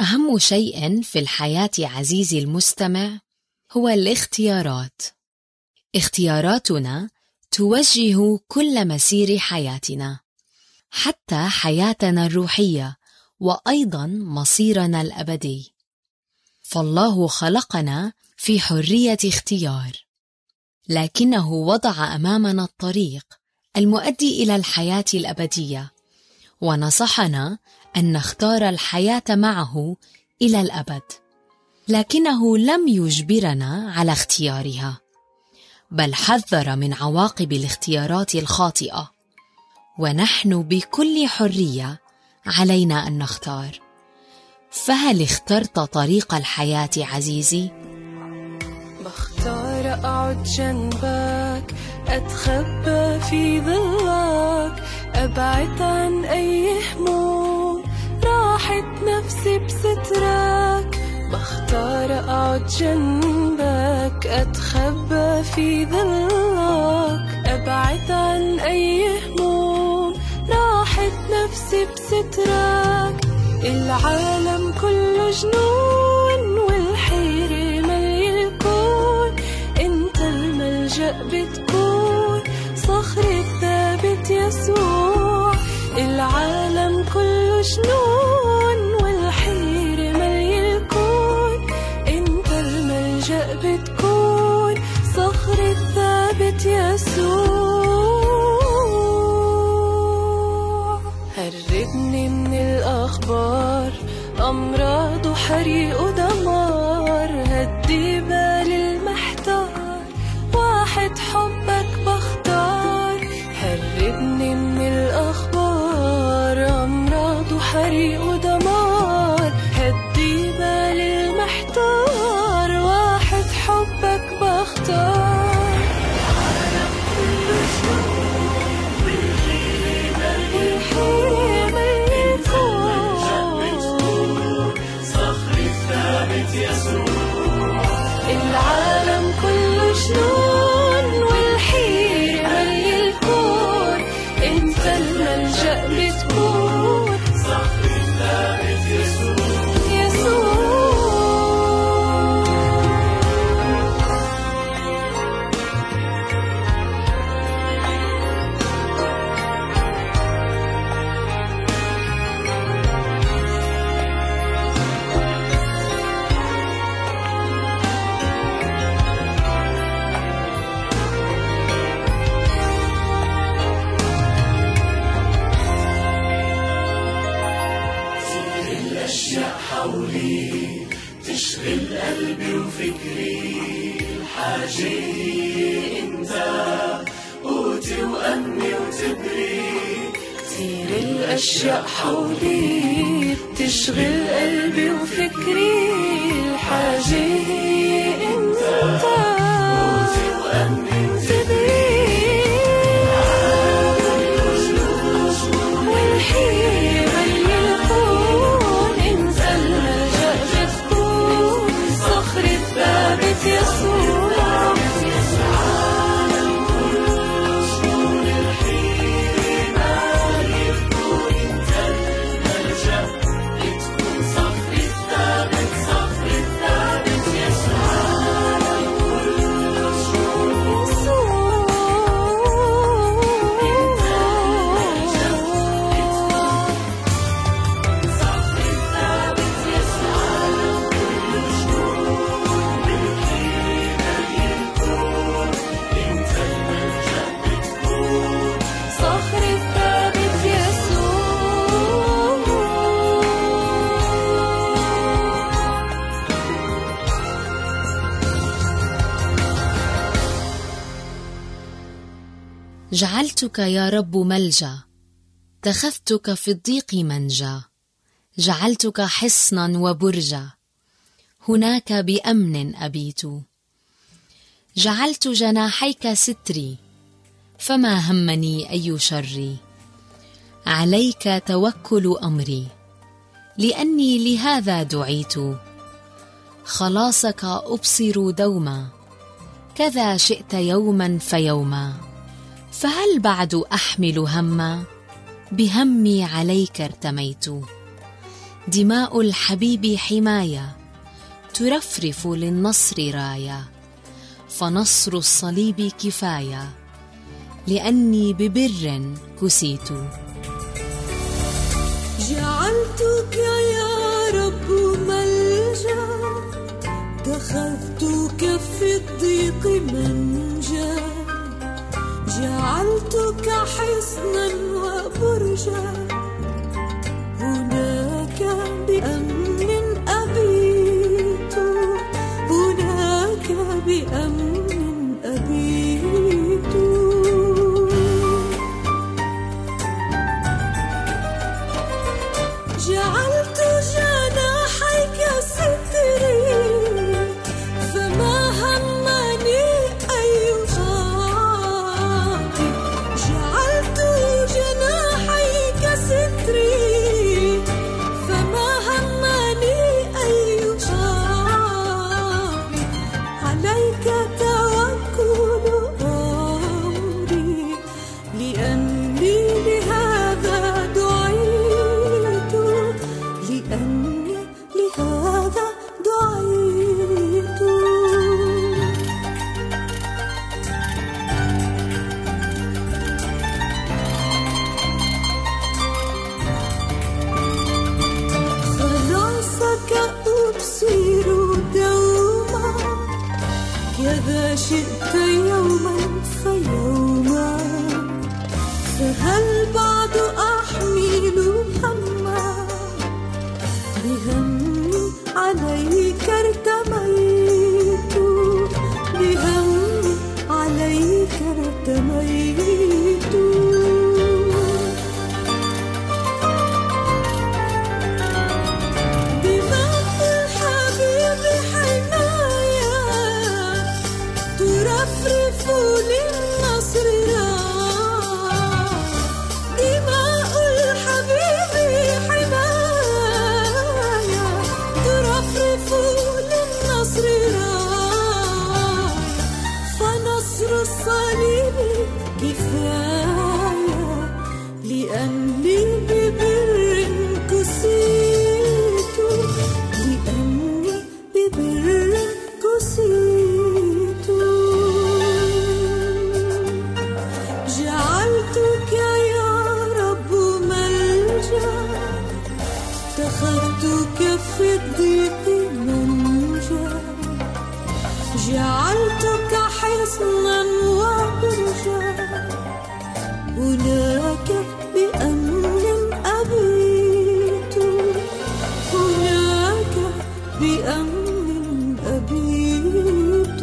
أهم شيء في الحياة عزيزي المستمع هو الاختيارات. اختياراتنا توجه كل مسير حياتنا، حتى حياتنا الروحية وأيضا مصيرنا الأبدي. فالله خلقنا في حرية اختيار، لكنه وضع أمامنا الطريق المؤدي إلى الحياة الأبدية، ونصحنا أن نختار الحياة معه إلى الأبد، لكنه لم يجبرنا على اختيارها، بل حذر من عواقب الاختيارات الخاطئة. ونحن بكل حرية علينا أن نختار. فهل اخترت طريق الحياة عزيزي؟ بختار أقعد جنبك، أتخبى في ظلك، أبعد عن أي هموم، راحت نفسي بسترك. بختار أقعد جنبك، أتخبى في ظلك، أبعد عن أي هموم، راحت نفسي بسترك. العالم كله جنون والحيرة ملي الكون، انت الملجأ بتكون، صخرة ثابت يسوع. العالم كله جنون والحيرة ملي الكون، انت الملجأ بتكون، صخرة ثابت يسوع. هربني من الأخبار، أمراض وحريق ودمار، هدي بالي المحتار، واحد حبك بختار. هربني من الأخبار، أمراض وحريق ودمار، هدي بالي المحتار، واحد حبك بختار. العالم كله جنون والحيرة ملي الكون، صخرة ثابت يسوع. العالم كله جنون والحيرة ملي الكون، انت الملجأ بتكون، صخرة ثابت يسوع. حولي تشغل قلبي وفكري، الحاجة هي انت، قوتي وأمني وتبري. كتير الأشياء حولي تشغل قلبي وفكري، الحاجة هي انت، قوتي وأمني وتبري. والحيرة ملي الكون، انت الملجأ بتكون، صخرة ثابت يسوع. العالم كله جنون الحيرة ملي الكون، انت الملجأ بتكون، صخرة ثابت، صخرة ثابت يسوع. العالم كله جنون يسوع، انت الملجأ بتكون، صخرة ثابت يسوع. العالم كله جنون بالحيرة ملي الكون، انت الملجأ بتكون، صخرة ثابت يسوع. جعلتك يا رب ملجأ، اتخذتك في الضيق منجا، جعلتك حصنا وبرجا، هناك بأمن أبيت. جعلت جناحيك ستري، فما همني أي شر، عليك توكل أمري، لأني لهذا دعيت. خلاصك أبصر دوما، كذا شئت يوما فيوما، فهل بعد أحمل هما؟ بهمي عليك ارتميت. دماء الحبيب حماية ترفرف للنصر راية، فنصر الصليب كفاية لأني ببر كسيت. جعلتك يا رب ملجأ، اتخذتك في الضيق منجا، جعلتك حصنا وبرجا، هناك بأمن أبيت، هناك بأمن أبيت. جعلت جناحيك ستري، فما همني أي شاق. جعلت جناحيك ستري، فما همني أي شاق. عليك توكل أمري، لأني لهذا دعيت، لأني لهذا دعيت. خلاصك أبصر دوما، كذا شئت يوما فيوما. فهل بعد أحمل هما، بهمي عليك ارتميت، بهمي عليك ارتميت. دماء الحبيب حماية ترفرف للنصر راية، دماء الحبيب حماية ترفرف للنصر راية، فنصر الصليب كفاية لأني ببر كسيت، لأني ببر كسيت. جعلتك يا رب ملجأ، اتخذتك في الضيق منجا، جعلتك حصنا وبرجا، هناك بأمن أبيت، هناك بأمن أبيت.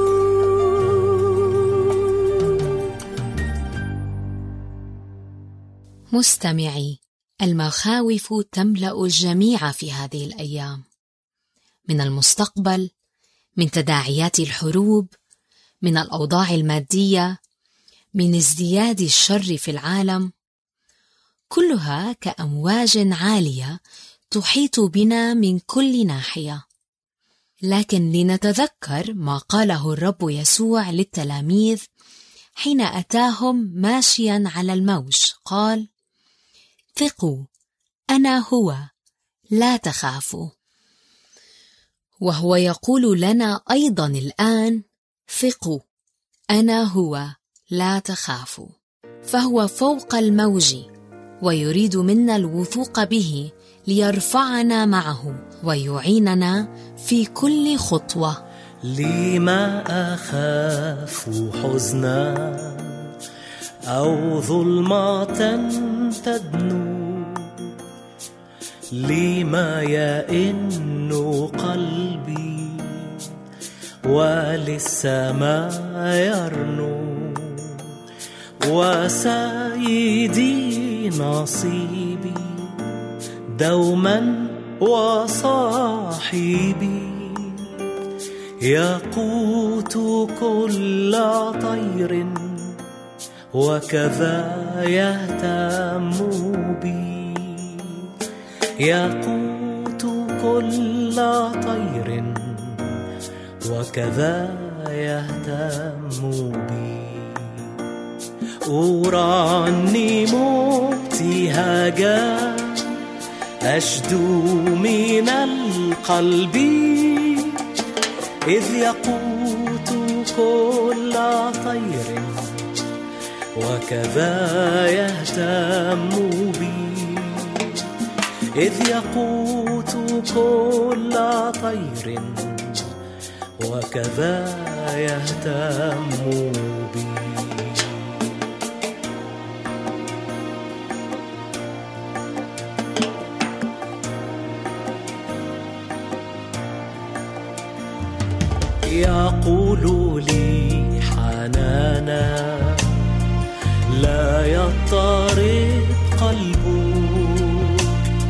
مستمعي، المخاوف تملأ الجميع في هذه الأيام، من المستقبل، من تداعيات الحروب، من الأوضاع المادية، من ازدياد الشر في العالم، كلها كأمواج عالية تحيط بنا من كل ناحية. لكن لنتذكر ما قاله الرب يسوع للتلاميذ حين أتاهم ماشيا على الموج، قال: ثقوا، أنا هو، لا تخافوا. وهو يقول لنا أيضا الآن: ثقوا، أنا هو، لا تخافوا. فهو فوق الموج ويريد منا الوثوق به ليرفعنا معه ويعيننا في كل خطوة. لما أخاف حزنا أو ظلمة تدنو، لما يئن قلبي وللسماء يرنو، وسيدي نصيبي دوما وصاحبي، يقوت كل طير وكذا يهتم بي، يقوت كل طير وكذا يهتم بي. أرنم ابتهاجا أشدو من القلب إذ يقوت كل طير وكذا يهتم بي إذ يقوت كل طير وكذا يهتم بي. يقول لي حنانا لا يضطرب قلبك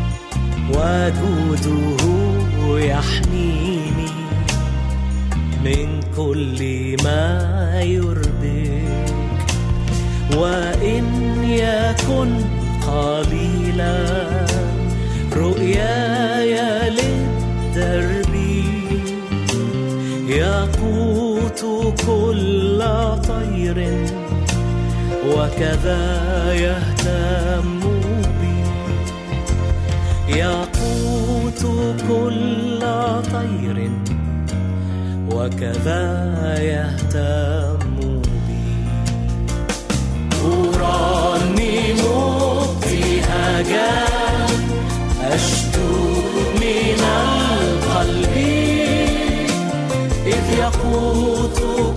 وجوده يحميني من كل ما يربك وإن يكن قليلا رؤياي للدرب يقوت كل طير وكذا يهتم بي يقوت كل طير وكذا يهتم بي. أرنم ابتهاجا أشدو من القلب إذ يقوت